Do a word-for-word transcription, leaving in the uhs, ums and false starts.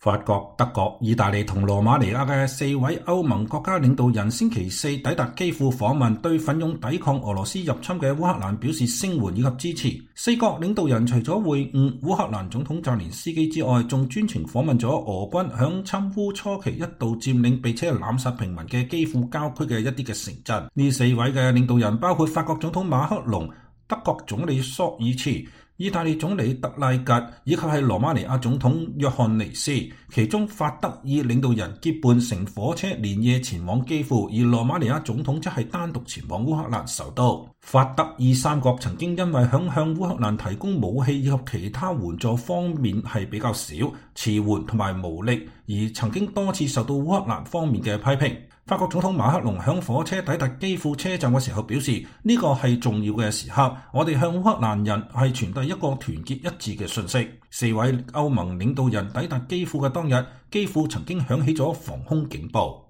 法國、德國、意大利同羅馬尼亞嘅四位歐盟國家領導人星期四抵達基輔訪問，對奮勇抵抗俄羅斯入侵嘅烏克蘭表示聲援以及支持。四國領導人除咗會晤烏克蘭總統澤連斯基之外，仲專程訪問咗俄軍響侵烏初期一度佔領並且濫殺平民嘅基輔郊區嘅一啲嘅城鎮。呢四位嘅領導人包括法國總統馬克龍、德國總理朔爾茨、意大利總理德拉吉以及係羅馬尼亞總統約翰尼斯，其中法德意領導人結伴乘火車連夜前往基輔，而羅馬尼亞總統則係單獨前往烏克蘭首都。法德意三國曾經因為響向烏克蘭提供武器以及其他援助方面係比較少、遲緩同埋無力，而曾經多次受到烏克蘭方面嘅批評。法國總統馬克龍響火車抵達基輔車站嘅時候表示，呢個係重要嘅時刻，我哋向烏克蘭人係傳遞一個團結一致嘅訊息。四位歐盟領導人抵達基輔嘅當日，基輔曾經響起咗防空警報。